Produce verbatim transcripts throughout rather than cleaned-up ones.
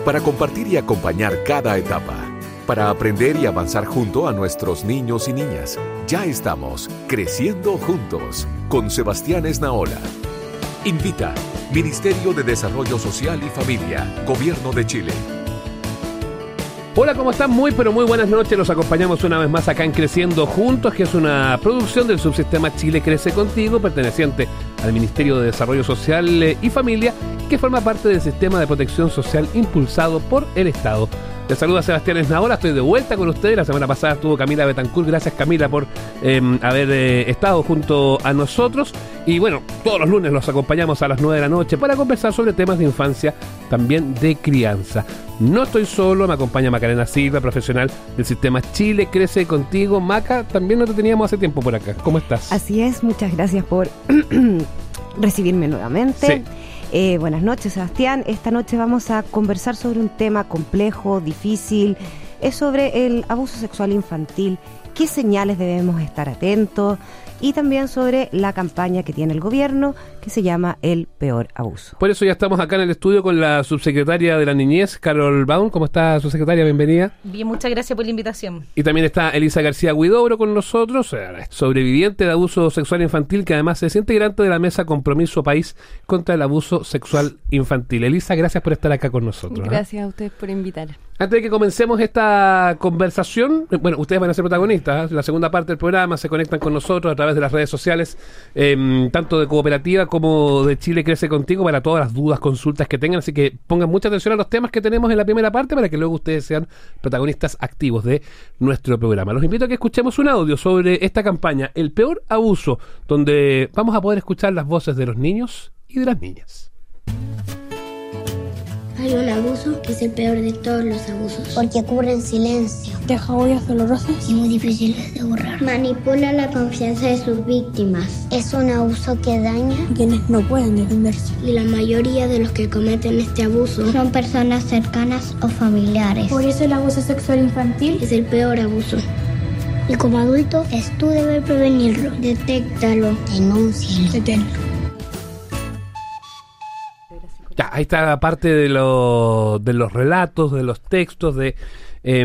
para compartir y acompañar cada etapa, para aprender y avanzar junto a nuestros niños y niñas. Ya estamos creciendo juntos con Sebastián Esnaola. Invita Ministerio de Desarrollo Social y Familia, Gobierno de Chile. Hola, ¿cómo están? Muy, pero muy buenas noches. Los acompañamos una vez más acá en Creciendo Juntos, que es una producción del subsistema Chile Crece Contigo, perteneciente al Ministerio de Desarrollo Social y Familia, que forma parte del sistema de protección social impulsado por el Estado. Les saluda Sebastián Esnaola, estoy de vuelta con ustedes. La semana pasada estuvo Camila Betancourt. Gracias, Camila, por eh, haber eh, estado junto a nosotros. Y bueno, todos los lunes los acompañamos a las nueve de la noche para conversar sobre temas de infancia, también de crianza. No estoy solo, me acompaña Macarena Silva, profesional del sistema Chile Crece Contigo. Maca, también no te teníamos hace tiempo por acá. ¿Cómo estás? Así es, muchas gracias por recibirme nuevamente. Sí. Eh, buenas noches, Sebastián. Esta noche vamos a conversar sobre un tema complejo, difícil. Es sobre el abuso sexual infantil. ¿Qué señales debemos estar atentos? Y también sobre la campaña que tiene el gobierno, que se llama El Peor Abuso. Por eso ya estamos acá en el estudio con la subsecretaria de la Niñez, Carol Baum. ¿Cómo está, subsecretaria? Bienvenida. Bien, muchas gracias por la invitación. Y también está Elisa García Huidobro con nosotros, sobreviviente de abuso sexual infantil, que además es integrante de la mesa Compromiso País contra el Abuso Sexual Infantil. Elisa, gracias por estar acá con nosotros. Gracias ¿eh? a ustedes por invitar. Antes de que comencemos esta conversación, bueno, ustedes van a ser protagonistas, ¿eh? La segunda parte del programa se conectan con nosotros a través de las redes sociales, eh, tanto de Cooperativa como de Chile Crece Contigo, para todas las dudas, consultas que tengan, así que pongan mucha atención a los temas que tenemos en la primera parte para que luego ustedes sean protagonistas activos de nuestro programa. Los invito a que escuchemos un audio sobre esta campaña, El Peor Abuso, donde vamos a poder escuchar las voces de los niños y de las niñas. Hay un abuso que es el peor de todos los abusos. Porque ocurre en silencio. Deja huellas dolorosas y muy difíciles de borrar. Manipula la confianza de sus víctimas. Es un abuso que daña a quienes no pueden defenderse. Y la mayoría de los que cometen este abuso son personas cercanas o familiares. Por eso el abuso sexual infantil es el peor abuso. Y como adulto, es tu deber prevenirlo. Detéctalo. Denúncialo. Deténlo. Ya, ahí está parte de, lo, de los relatos, de los textos, de, eh,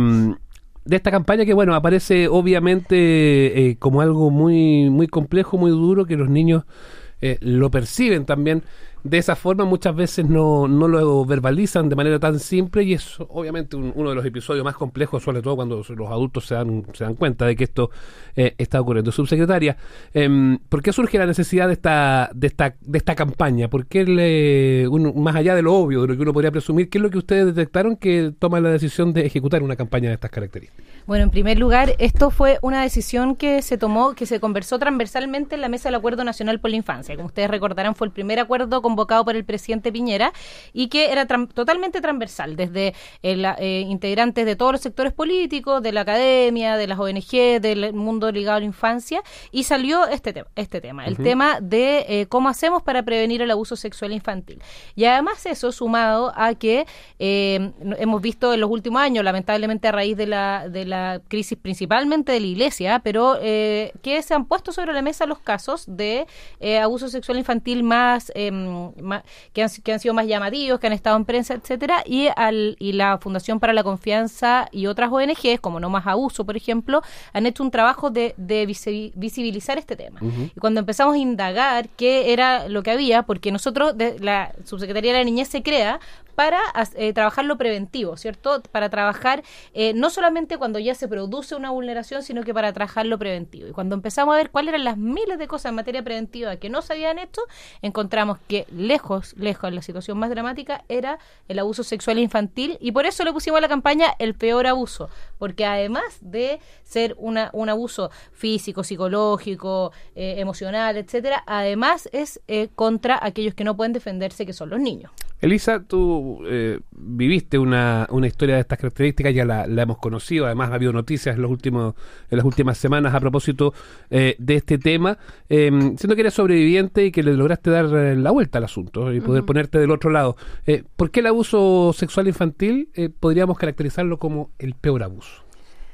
de esta campaña que, bueno, aparece obviamente eh, como algo muy, muy complejo, muy duro, que los niños eh, lo perciben también de esa forma. Muchas veces no, no lo verbalizan de manera tan simple y es obviamente un, uno de los episodios más complejos, sobre todo cuando los adultos se dan, se dan cuenta de que esto eh, está ocurriendo. Subsecretaria, eh, ¿por qué surge la necesidad de esta de esta de esta campaña? ¿Por qué, le, uno, más allá de lo obvio, de lo que uno podría presumir, qué es lo que ustedes detectaron que toman la decisión de ejecutar una campaña de estas características? Bueno, en primer lugar, esto fue una decisión que se tomó, que se conversó transversalmente en la Mesa del Acuerdo Nacional por la Infancia. Como ustedes recordarán, fue el primer acuerdo convocado por el presidente Piñera y que era tra- totalmente transversal, desde el, eh, integrantes de todos los sectores políticos, de la academia, de las O N G, del mundo ligado a la infancia, y salió este, te- este tema, el uh-huh. tema de eh, cómo hacemos para prevenir el abuso sexual infantil. Y además eso sumado a que eh, hemos visto en los últimos años, lamentablemente a raíz de la, de la crisis principalmente de la Iglesia, pero eh, que se han puesto sobre la mesa los casos de eh, abuso sexual infantil más, eh, más que, han, que han sido más llamativos, que han estado en prensa, etcétera, y, al, y la Fundación para la Confianza y otras O N Ges, como No Más Abuso, por ejemplo, han hecho un trabajo de, de visibilizar este tema. Uh-huh. Y cuando empezamos a indagar qué era lo que había, porque nosotros, de la Subsecretaría de la Niñez se crea para eh, trabajar lo preventivo, ¿cierto? Para trabajar eh, no solamente cuando ya se produce una vulneración, sino que para trabajar lo preventivo. Y cuando empezamos a ver cuáles eran las miles de cosas en materia preventiva que no se habían hecho, encontramos que lejos, lejos, la situación más dramática era el abuso sexual infantil, y por eso le pusimos a la campaña El Peor Abuso, porque además de ser una, un abuso físico, psicológico, eh, emocional, etcétera, además es eh, contra aquellos que no pueden defenderse, que son los niños. Elisa, tú eh, viviste una, una historia de estas características, ya la, la hemos conocido, además ha habido noticias en, los últimos, en las últimas semanas a propósito eh, de este tema, eh, siendo que eres sobreviviente y que le lograste dar la vuelta al asunto y poder uh-huh. ponerte del otro lado. Eh, ¿Por qué el abuso sexual infantil eh, podríamos caracterizarlo como el peor abuso?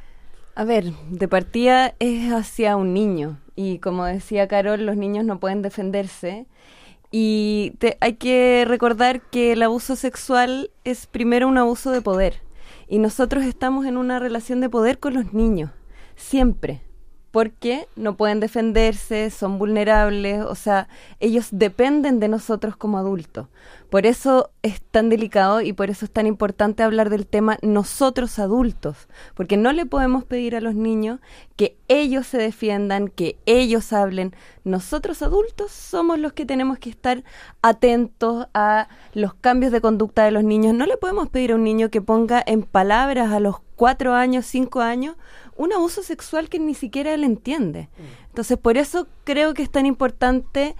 A ver, de partida es hacia un niño y como decía Carol, los niños no pueden defenderse. Y te, hay que recordar que el abuso sexual es primero un abuso de poder. Y nosotros estamos en una relación de poder con los niños, siempre. Porque no pueden defenderse, son vulnerables, o sea, ellos dependen de nosotros como adultos. Por eso es tan delicado y por eso es tan importante hablar del tema nosotros adultos, porque no le podemos pedir a los niños que ellos se defiendan, que ellos hablen. Nosotros adultos somos los que tenemos que estar atentos a los cambios de conducta de los niños. No le podemos pedir a un niño que ponga en palabras a los cuatro años, cinco años, un abuso sexual que ni siquiera él entiende. Entonces, por eso creo que es tan importante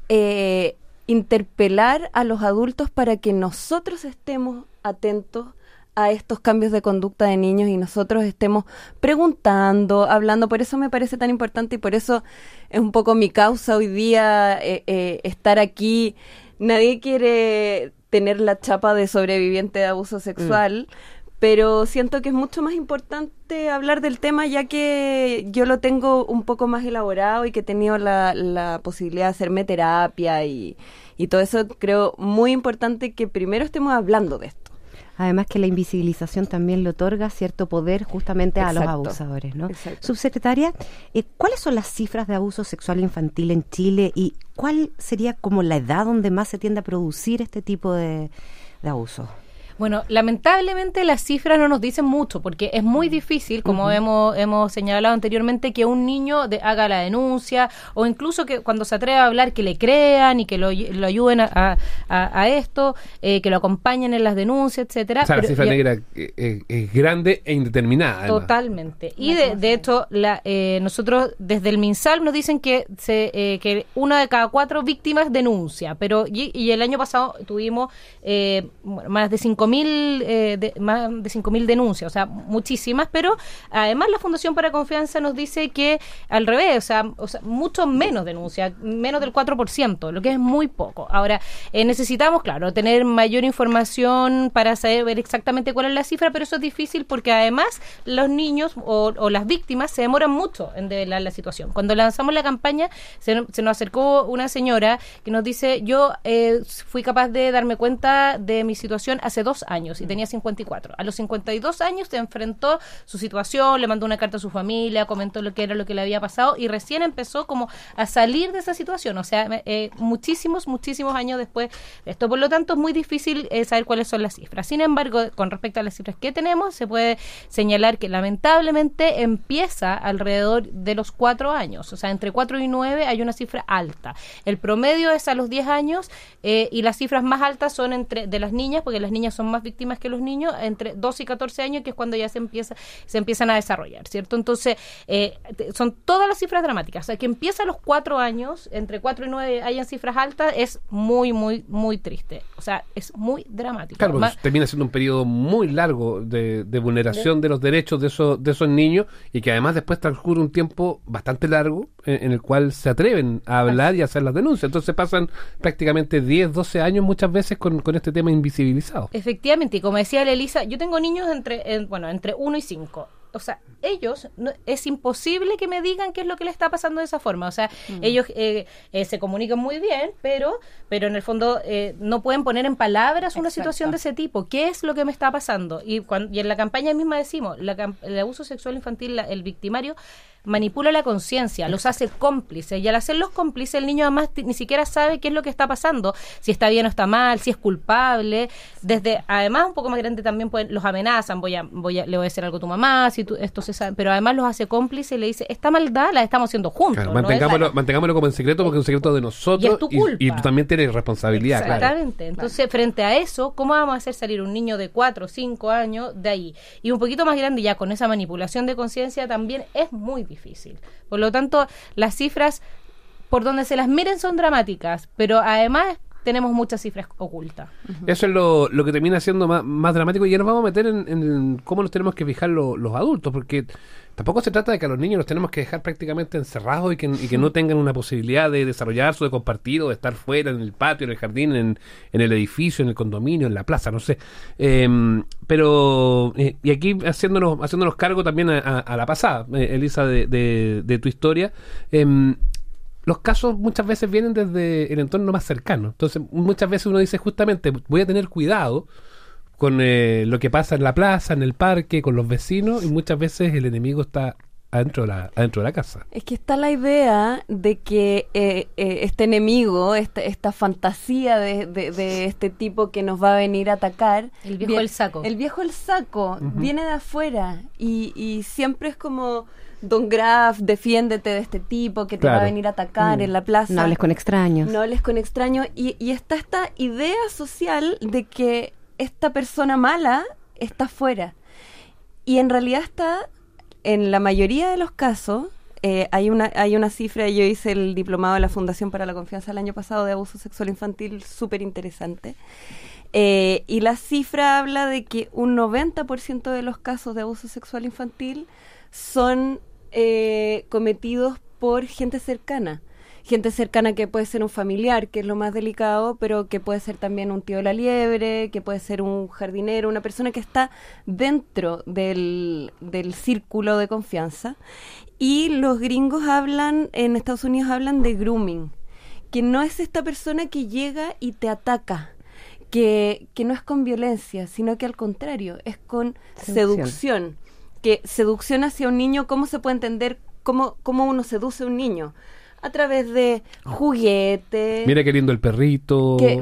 eh, interpelar a los adultos para que nosotros estemos atentos a estos cambios de conducta de niños y nosotros estemos preguntando, hablando. Por eso me parece tan importante y por eso es un poco mi causa hoy día eh, eh, estar aquí. Nadie quiere tener la chapa de sobreviviente de abuso sexual, mm. pero siento que es mucho más importante hablar del tema ya que yo lo tengo un poco más elaborado y que he tenido la, la posibilidad de hacerme terapia y, y todo eso. Creo muy importante que primero estemos hablando de esto. Además que la invisibilización también le otorga cierto poder justamente Exacto. a los abusadores, ¿no? Exacto. Subsecretaria, eh, ¿cuáles son las cifras de abuso sexual infantil en Chile y cuál sería como la edad donde más se tiende a producir este tipo de, de abuso? Bueno, lamentablemente las cifras no nos dicen mucho porque es muy difícil, como uh-huh. hemos hemos señalado anteriormente, que un niño de, haga la denuncia o incluso que cuando se atreva a hablar que le crean y que lo, lo ayuden a, a, a esto, eh, que lo acompañen en las denuncias, etcétera. O sea, Pero, la cifra y, negra es, es grande e indeterminada. Además. Totalmente. Y de, de hecho, la, eh, nosotros desde el MinSal nos dicen que se, eh, que una de cada cuatro víctimas denuncia, pero y, y el año pasado tuvimos eh, más de cinco mil eh, de, más de cinco mil denuncias, o sea, muchísimas, pero además la Fundación para Confianza nos dice que al revés, o sea, o sea mucho menos denuncias, menos del cuatro por ciento, lo que es muy poco. Ahora, eh, necesitamos, claro, tener mayor información para saber exactamente cuál es la cifra, pero eso es difícil porque además los niños o, o las víctimas se demoran mucho en develar la situación. Cuando lanzamos la campaña, se, se nos acercó una señora que nos dice, yo eh, fui capaz de darme cuenta de mi situación hace dos años y tenía cincuenta y cuatro. A los cincuenta y dos años se enfrentó su situación, le mandó una carta a su familia, comentó lo que era lo que le había pasado y recién empezó como a salir de esa situación. O sea, eh, muchísimos, muchísimos años después de esto. Por lo tanto, es muy difícil eh, saber cuáles son las cifras. Sin embargo, con respecto a las cifras que tenemos, se puede señalar que lamentablemente empieza alrededor de los cuatro años. O sea, entre cuatro y nueve hay una cifra alta. El promedio es a los diez años eh, y las cifras más altas son entre de las niñas, porque las niñas son más víctimas que los niños, entre doce y catorce años, que es cuando ya se empieza se empiezan a desarrollar, ¿cierto? Entonces, eh, son todas las cifras dramáticas. O sea, que empieza a los cuatro años, entre cuatro y nueve hayan cifras altas, es muy, muy, muy triste. O sea, es muy dramático. Claro, Más, termina siendo un periodo muy largo de, de vulneración de, de los derechos de esos, de esos niños y que además después transcurre un tiempo bastante largo en, en el cual se atreven a hablar y a hacer las denuncias. Entonces pasan prácticamente diez, doce años muchas veces con, con este tema invisibilizado. Efectivamente, y como decía la Elisa, yo tengo niños entre, en, bueno, entre uno y cinco. O sea, ellos, no, es imposible que me digan qué es lo que le está pasando de esa forma. O sea, mm. ellos eh, eh, se comunican muy bien, pero pero en el fondo eh, no pueden poner en palabras una Exacto. situación de ese tipo. ¿Qué es lo que me está pasando? Y, cuando, y en la campaña misma decimos, la, el abuso sexual infantil, la, el victimario manipula la conciencia, los hace cómplices, y al hacerlos cómplices el niño además t- ni siquiera sabe qué es lo que está pasando, si está bien o está mal, si es culpable. Desde además un poco más grande también pueden, los amenazan, voy a, voy a, le voy a hacer algo a tu mamá, si tú, esto se sabe, pero además los hace cómplices y le dice, esta maldad la estamos haciendo juntos. Claro, mantengámoslo, ¿no? mantengámoslo como en secreto porque es un secreto de nosotros y, es tu culpa. y, y tú también tienes responsabilidad. Exactamente. Claro. Entonces, frente a eso, ¿cómo vamos a hacer salir un niño de cuatro o cinco años de ahí? Y un poquito más grande ya con esa manipulación de conciencia también es muy difícil. Por lo tanto, las cifras, por donde se las miren, son dramáticas, pero además tenemos muchas cifras ocultas. Uh-huh. Eso es lo, lo que termina siendo más, más dramático, y ya nos vamos a meter en, en cómo nos tenemos que fijar lo, los adultos, porque tampoco se trata de que a los niños los tenemos que dejar prácticamente encerrados y que, y que no tengan una posibilidad de desarrollarse o de compartir o de estar fuera, en el patio, en el jardín, en, en el edificio, en el condominio, en la plaza, no sé. Eh, pero, eh, y aquí haciéndonos haciéndonos cargo también a, a, a la pasada, eh, Elisa, de, de, de tu historia, eh, los casos muchas veces vienen desde el entorno más cercano. Entonces, muchas veces uno dice justamente, voy a tener cuidado con eh, lo que pasa en la plaza, en el parque, con los vecinos, y muchas veces el enemigo está adentro de la, adentro de la casa. Es que está la idea de que eh, eh, este enemigo, esta, esta fantasía de, de, de este tipo que nos va a venir a atacar. El viejo bien, el saco. El viejo el saco, Uh-huh. viene de afuera y, y siempre es como, Don Graf, defiéndete de este tipo que te Claro. va a venir a atacar Mm. en la plaza. No hables con extraños. No hables con extraños. Y, y está esta idea social de que esta persona mala está afuera. Y en realidad está... En la mayoría de los casos, eh, hay una hay una cifra, yo hice el diplomado de la Fundación para la Confianza el año pasado de abuso sexual infantil, súper interesante, eh, y la cifra habla de que un noventa por ciento de los casos de abuso sexual infantil son eh, cometidos por gente cercana. Gente cercana que puede ser un familiar, que es lo más delicado, pero que puede ser también un tío de la liebre, que puede ser un jardinero, una persona que está dentro del, del círculo de confianza. Y los gringos hablan, en Estados Unidos hablan de grooming, que no es esta persona que llega y te ataca, que, que no es con violencia, sino que al contrario, es con Seducción. seducción. Que seducción hacia un niño, ¿cómo se puede entender cómo, cómo uno seduce a un niño? A través de juguetes, Mira qué lindo el perrito. que,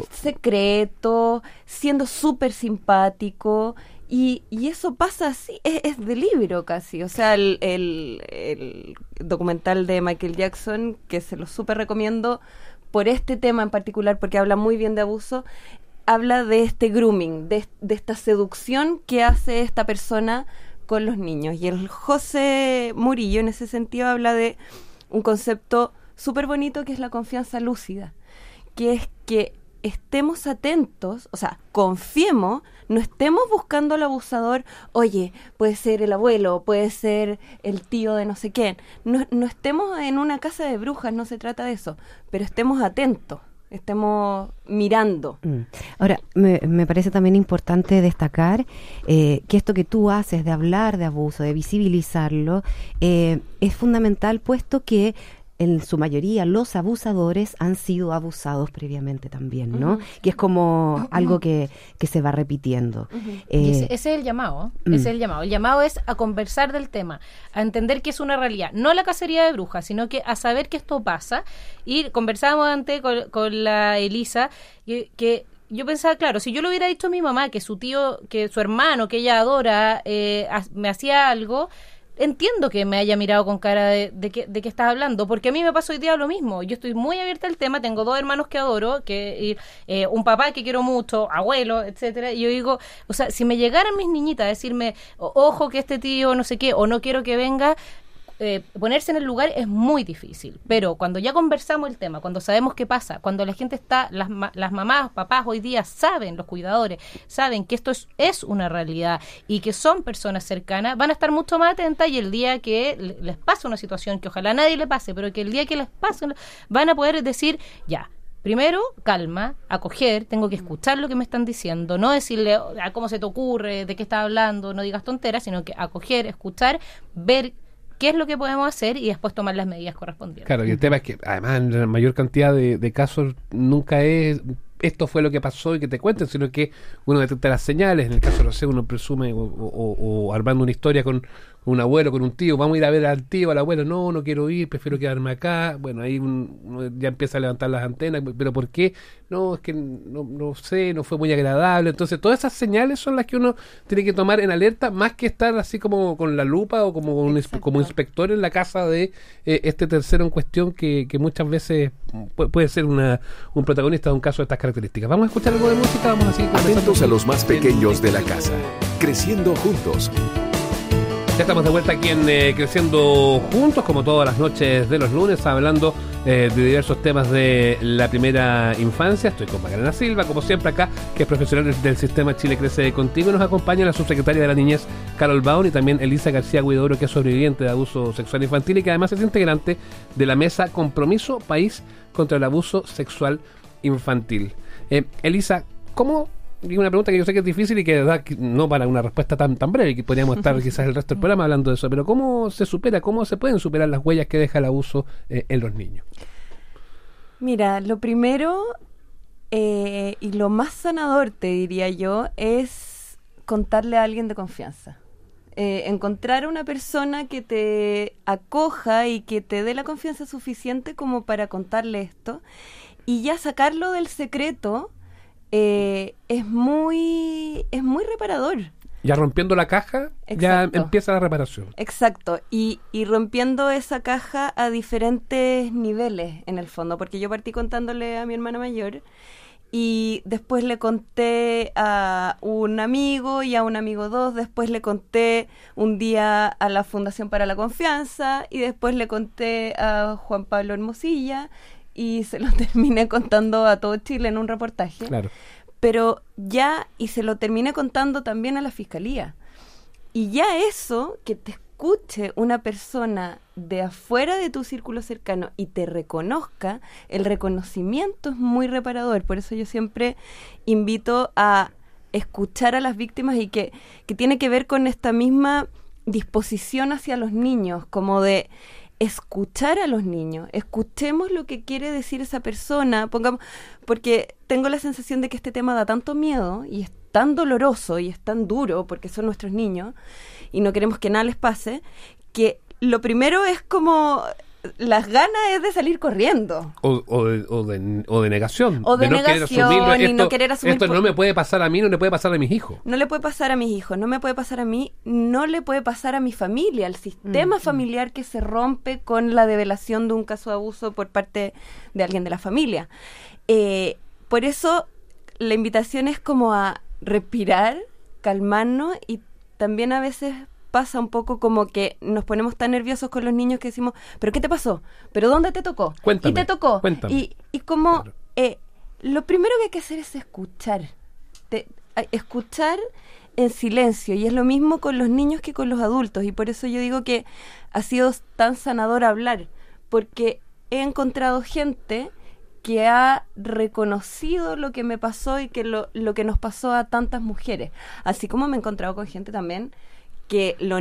secreto, siendo súper simpático, y, y eso pasa así, es, es de libro casi. O sea, el, el, el documental de Michael Jackson, que se lo súper recomiendo por este tema en particular, porque habla muy bien de abuso, habla de este grooming, de, de esta seducción que hace esta persona con los niños. Y el José Murillo en ese sentido habla de un concepto súper bonito que es la confianza lúcida, que es que estemos atentos, o sea, confiemos, no estemos buscando al abusador, oye, puede ser el abuelo, puede ser el tío de no sé quién, no, no estemos en una casa de brujas, no se trata de eso, pero estemos atentos, estemos mirando. Mm. Ahora, me, me parece también importante destacar eh, que esto que tú haces de hablar de abuso, de visibilizarlo, eh, es fundamental, puesto que en su mayoría los abusadores han sido abusados previamente también, ¿no? Uh-huh. Que es como algo que, que se va repitiendo. Uh-huh. Eh, Y ese, ese es el llamado, mm. ese es el llamado. El llamado es a conversar del tema, a entender que es una realidad, no la cacería de brujas, sino que a saber que esto pasa. Y conversábamos antes con, con la Elisa, que, que yo pensaba, claro, si yo le hubiera dicho a mi mamá que su tío, que su hermano, que ella adora, eh, me hacía algo, entiendo que me haya mirado con cara de, de, que, de que estás hablando, porque a mí me pasó hoy día lo mismo. Yo estoy muy abierta al tema, tengo dos hermanos que adoro, que y, eh, un papá que quiero mucho, abuelo, etcétera, y yo digo, o sea, si me llegaran mis niñitas a decirme, ojo que este tío no sé qué, o no quiero que venga, eh, ponerse en el lugar es muy difícil, pero cuando ya conversamos el tema, cuando sabemos qué pasa, cuando la gente está, las, ma- las mamás, papás hoy día saben, los cuidadores saben que esto es, es una realidad y que son personas cercanas, van a estar mucho más atentas, y el día que le- les pase una situación que ojalá a nadie le pase, pero que el día que les pase, van a poder decir, ya, primero, calma, acoger, tengo que escuchar lo que me están diciendo, no decirle a cómo se te ocurre, de qué estás hablando, no digas tonteras, sino que acoger, escuchar, ver qué es lo que podemos hacer y después tomar las medidas correspondientes. Claro, y el tema es que además en la mayor cantidad de, de casos nunca es esto fue lo que pasó y que te cuenten, sino que uno detecta las señales. En el caso, no sé, uno presume o, o, o armando una historia con un abuelo, con un tío, vamos a ir a ver al tío, al abuelo, no, no quiero ir, prefiero quedarme acá. Bueno, ahí un, uno ya empieza a levantar las antenas, pero ¿por qué? No, es que no, no sé, no fue muy agradable. Entonces todas esas señales son las que uno tiene que tomar en alerta, más que estar así como con la lupa o como un, como inspector en la casa de eh, este tercero en cuestión que, que muchas veces puede, puede ser una, un protagonista de un caso de estas características. Vamos a escuchar algo de música, vamos a seguir conversando. Atentos a los más pequeños de la casa, creciendo juntos. Ya estamos de vuelta aquí en eh, Creciendo Juntos, como todas las noches de los lunes, hablando eh, de diversos temas de la primera infancia. Estoy con Macarena Silva, como siempre acá, que es profesional del, del Sistema Chile Crece Contigo. Nos acompaña la subsecretaria de la Niñez, Carol Baun, y también Elisa García Huidobro, que es sobreviviente de abuso sexual infantil y que además es integrante de la mesa Compromiso País contra el Abuso Sexual Infantil. Eh, Elisa, ¿cómo...? Y una pregunta que yo sé que es difícil y que da no para una respuesta tan tan breve, que podríamos estar quizás el resto del programa hablando de eso, pero ¿cómo se supera, cómo se pueden superar las huellas que deja el abuso eh, en los niños? Mira, lo primero eh, y lo más sanador, te diría yo, es contarle a alguien de confianza. Eh, encontrar una persona que te acoja y que te dé la confianza suficiente como para contarle esto y ya sacarlo del secreto eh, es muy es muy reparador. Ya rompiendo la caja, Exacto. ya empieza la reparación. Exacto, y, y rompiendo esa caja a diferentes niveles en el fondo, porque yo partí contándole a mi hermana mayor y después le conté a un amigo y a un amigo dos, después le conté un día a la Fundación para la Confianza y después le conté a Juan Pablo Hermosilla y se lo terminé contando a todo Chile en un reportaje. Claro. Pero ya, y se lo terminé contando también a la Fiscalía. Y ya eso, que te escuche una persona de afuera de tu círculo cercano y te reconozca, el reconocimiento es muy reparador. Por eso yo siempre invito a escuchar a las víctimas y que, que tiene que ver con esta misma disposición hacia los niños, como de escuchar a los niños, escuchemos lo que quiere decir esa persona, pongamos, porque tengo la sensación de que este tema da tanto miedo y es tan doloroso y es tan duro porque son nuestros niños y no queremos que nada les pase, que lo primero es como las ganas es de salir corriendo. O, o, de, o, de, o de negación. O de, de no negación querer asumirlo, y esto, no querer asumir. Esto no me puede pasar a mí, no le puede pasar a mis hijos. No le puede pasar a mis hijos, no me puede pasar a mí, no le puede pasar a mi familia, al sistema mm, familiar mm. que se rompe con la develación de un caso de abuso por parte de alguien de la familia. Eh, por eso la invitación es como a respirar, calmarnos y también a veces pasa un poco como que nos ponemos tan nerviosos con los niños que decimos, ¿pero qué te pasó? ¿Pero dónde te tocó? Cuéntame, ¿Y te tocó? Cuéntame. Y, y como claro. eh, lo primero que hay que hacer es escuchar. Te, a, escuchar en silencio. Y es lo mismo con los niños que con los adultos. Y por eso yo digo que ha sido tan sanador hablar. Porque he encontrado gente que ha reconocido lo que me pasó y que lo, lo que nos pasó a tantas mujeres. Así como me he encontrado con gente también que lo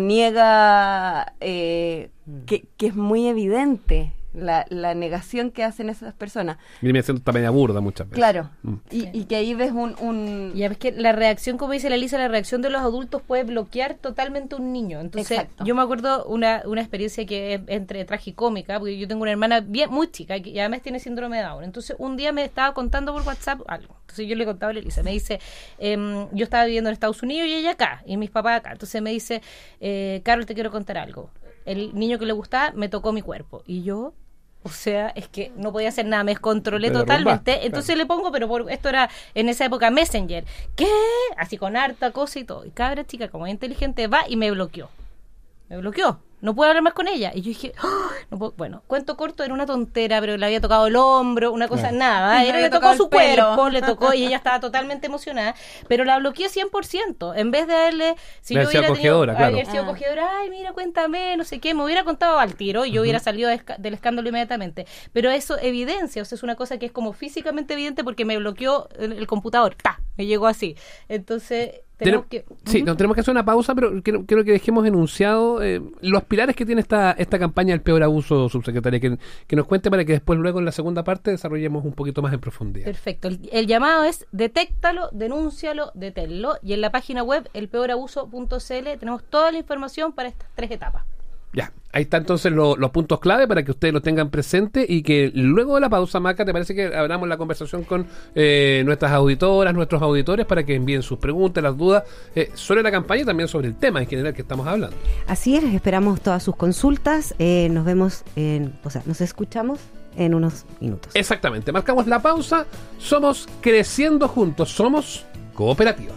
niega, eh, mm. que, que es muy evidente la, la negación que hacen esas personas. Y me siento también burda muchas veces. Claro, mm. y, sí. y que ahí ves un... un... Ya ves que la reacción, como dice la Elisa, la reacción de los adultos puede bloquear totalmente a un niño. Entonces, Exacto. yo me acuerdo una, una experiencia que es entre tragicómica, porque yo tengo una hermana bien muy chica y además tiene síndrome de Down. Entonces, un día me estaba contando por WhatsApp algo. Entonces, yo le contaba a la Elisa, me dice, eh, yo estaba viviendo en Estados Unidos y ella acá, y mis papás acá. Entonces, me dice, eh, Carol, te quiero contar algo. El niño que le gustaba me tocó mi cuerpo. Y yo... O sea, es que no podía hacer nada, me descontrolé pero totalmente. Rumba, Entonces claro. le pongo, pero por, esto era en esa época Messenger. ¿Qué? Así con harta cosa y todo. Y cabra chica, como es inteligente, va y me bloqueó. Me bloqueó. No puedo hablar más con ella. Y yo dije, oh, no puedo. Bueno, cuento corto, era una tontera, pero le había tocado el hombro, una cosa, no. nada. Era, le le tocó su pelo. cuerpo, le tocó y ella estaba totalmente emocionada. Pero la bloqueé cien por ciento. En vez de darle, si me yo hubiera acogedora, tenido, claro. haber sido Ah. acogedora, ay, mira, cuéntame, no sé qué, me hubiera contado al tiro y yo uh-huh. hubiera salido de esca- del escándalo inmediatamente. Pero eso evidencia, o sea, es una cosa que es como físicamente evidente porque me bloqueó el, el computador. ¡Ta! Me llegó así. Entonces... Tenemos que, sí, uh-huh. no, tenemos que hacer una pausa, pero quiero, quiero que dejemos enunciado eh, los pilares que tiene esta esta campaña del peor abuso, subsecretaria, que, que nos cuente para que después, luego en la segunda parte, desarrollemos un poquito más en profundidad. Perfecto. El, el llamado es detéctalo, denúncialo, deténlo. Y en la página web, el peor abuso punto c l, tenemos toda la información para estas tres etapas. Ya, ahí está entonces lo, los puntos clave para que ustedes lo tengan presente y que luego de la pausa, Maca, ¿te parece que abramos la conversación con eh, nuestras auditoras, nuestros auditores para que envíen sus preguntas, las dudas eh, sobre la campaña y también sobre el tema en general que estamos hablando? Así es, esperamos todas sus consultas, eh, nos vemos, en, o sea, nos escuchamos en unos minutos. Exactamente, marcamos la pausa, somos Creciendo Juntos, somos Cooperativa.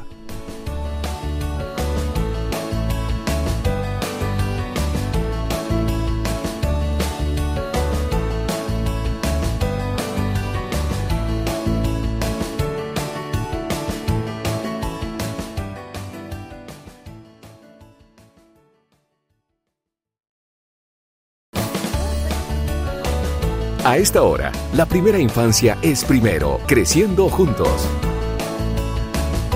A esta hora, la primera infancia es primero, Creciendo Juntos.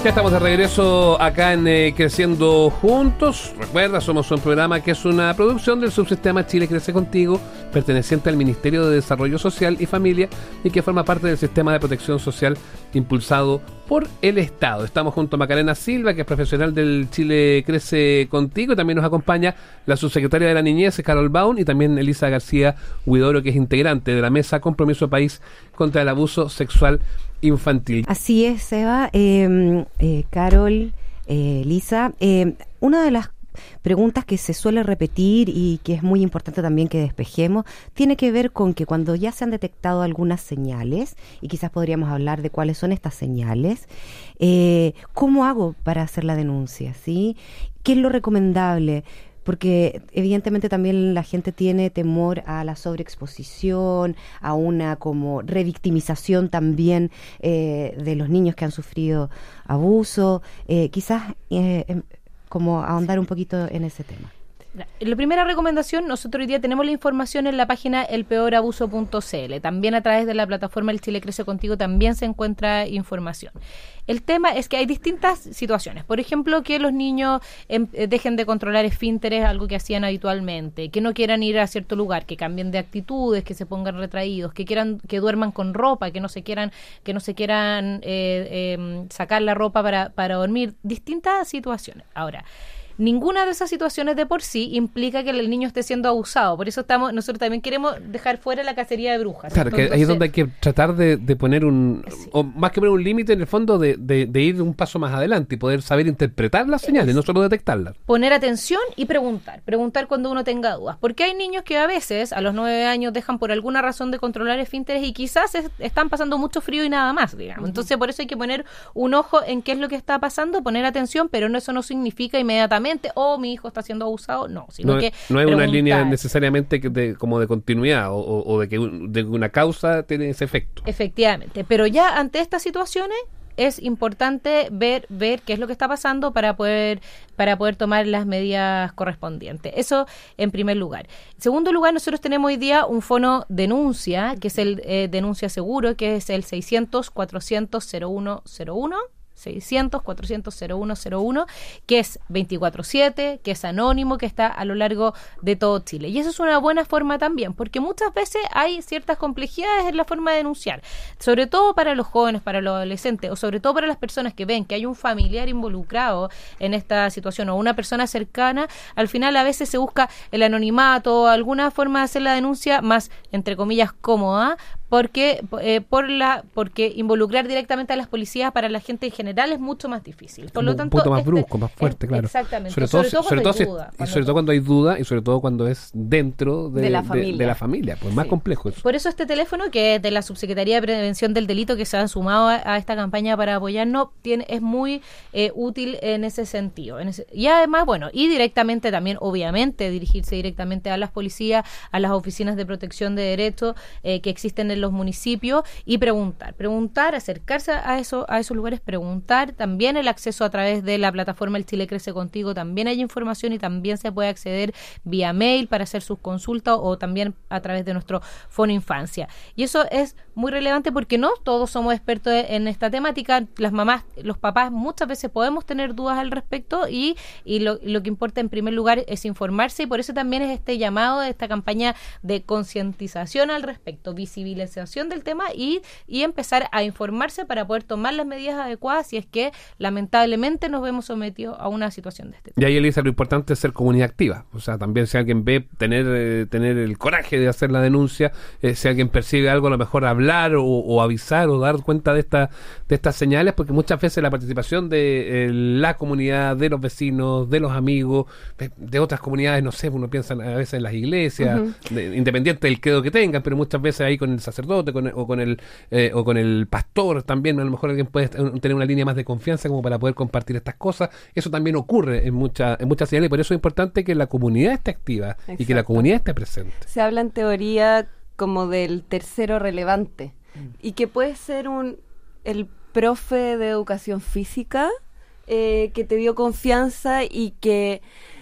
Ya estamos de regreso acá en eh, Creciendo Juntos. Recuerda, somos un programa que es una producción del subsistema Chile Crece Contigo, perteneciente al Ministerio de Desarrollo Social y Familia y que forma parte del sistema de protección social impulsado por el Estado. Estamos junto a Macarena Silva, que es profesional del Chile Crece Contigo, y también nos acompaña la subsecretaria de la Niñez, Carol Baum, y también Elisa García Huidoro, que es integrante de la Mesa Compromiso País contra el Abuso Sexual Infantil. Así es, Eva, eh, eh, Carol, eh, Lisa, eh, una de las preguntas que se suele repetir y que es muy importante también que despejemos, tiene que ver con que cuando ya se han detectado algunas señales, y quizás podríamos hablar de cuáles son estas señales, eh, ¿cómo hago para hacer la denuncia? ¿Sí? ¿Qué es lo recomendable? Porque evidentemente también la gente tiene temor a la sobreexposición, a una como revictimización también eh, de los niños que han sufrido abuso. Eh, quizás eh, eh, como ahondar un poquito en ese tema. La primera recomendación, nosotros hoy día tenemos la información en la página el peor abuso punto c l. También a través de la plataforma El Chile Crece Contigo también se encuentra información. El tema es que hay distintas situaciones. Por ejemplo, que los niños em, dejen de controlar esfínteres, algo que hacían habitualmente, que no quieran ir a cierto lugar, que cambien de actitudes, que se pongan retraídos, que quieran, que duerman con ropa, que no se quieran, que no se quieran eh, eh, sacar la ropa para, para dormir. Distintas situaciones. Ahora, ninguna de esas situaciones de por sí implica que el niño esté siendo abusado. Por eso estamos, nosotros también queremos dejar fuera la cacería de brujas. Claro, que ahí es donde hay que tratar de, de poner un, sí. o más que poner un límite, en el fondo, de, de, de ir un paso más adelante y poder saber interpretar las señales, es, no solo detectarlas. Poner atención y preguntar. Preguntar cuando uno tenga dudas. Porque hay niños que a veces, a los nueve años, dejan por alguna razón de controlar esfínteres y quizás es, están pasando mucho frío y nada más, digamos. Uh-huh. Entonces, por eso hay que poner un ojo en qué es lo que está pasando, poner atención, pero no, eso no significa inmediatamente o oh, mi hijo está siendo abusado, no, sino no, que no hay una línea necesariamente de, como de continuidad o, o, o de que un, de una causa tiene ese efecto. Efectivamente, pero ya ante estas situaciones es importante ver ver qué es lo que está pasando para poder para poder tomar las medidas correspondientes. Eso en primer lugar. En segundo lugar, nosotros tenemos hoy día un fono denuncia, que es el eh, denuncia seguro, que es el seiscientos, cuatrocientos, cero uno cero uno. seiscientos, cuatrocientos, cero uno cero uno, que es veinticuatro siete, que es anónimo, que está a lo largo de todo Chile. Y eso es una buena forma también, porque muchas veces hay ciertas complejidades en la forma de denunciar, sobre todo para los jóvenes, para los adolescentes, o sobre todo para las personas que ven que hay un familiar involucrado en esta situación, o una persona cercana. Al final a veces se busca el anonimato o alguna forma de hacer la denuncia más, entre comillas, cómoda, porque eh, por la porque involucrar directamente a las policías para la gente en general es mucho más difícil. Por lo tanto, un poquito más este, brusco, más fuerte, es, claro. Exactamente. Sobre todo, sobre todo, sobre todo, cuando, si, hay duda, y sobre todo cuando hay duda y sobre todo cuando es dentro de, de la de, familia. de la familia, pues sí. Más complejo eso. Por eso este teléfono, que es de la Subsecretaría de Prevención del Delito, que se han sumado a, a esta campaña para apoyarnos, tiene, es muy eh, útil en ese sentido. En ese, y además, bueno, y directamente también, obviamente, dirigirse directamente a las policías, a las oficinas de protección de derechos eh, que existen en los municipios, y preguntar, preguntar, acercarse a eso, a esos lugares, preguntar. También el acceso a través de la plataforma El Chile Crece Contigo, también hay información y también se puede acceder vía mail para hacer sus consultas o también a través de nuestro Fono Infancia. Y eso es muy relevante porque no todos somos expertos en esta temática. Las mamás, los papás muchas veces podemos tener dudas al respecto y, y lo, lo que importa en primer lugar es informarse, y por eso también es este llamado, esta campaña de concientización al respecto, visibilización del tema y, y empezar a informarse para poder tomar las medidas adecuadas si es que lamentablemente nos vemos sometidos a una situación de este tipo. Y ahí, Elisa, lo importante es ser comunidad activa. O sea, también si alguien ve tener eh, tener el coraje de hacer la denuncia, eh, si alguien percibe algo, a lo mejor hablar o, o avisar o dar cuenta de esta, de estas señales, porque muchas veces la participación de eh, la comunidad, de los vecinos, de los amigos, de, de otras comunidades, no sé, uno piensa a veces en las iglesias, uh-huh. de, independiente del credo que tengan, pero muchas veces ahí con el sacerdote con el, o con el eh, o con el pastor también, a lo mejor alguien puede tener una línea más de confianza como para poder compartir estas cosas. Eso también ocurre en, mucha, en muchas señales, y por eso es importante que la comunidad esté activa. Exacto. Y que la comunidad esté presente. Se habla en teoría como del tercero relevante, mm. y que puede ser un el profe de educación física eh, que te dio confianza y que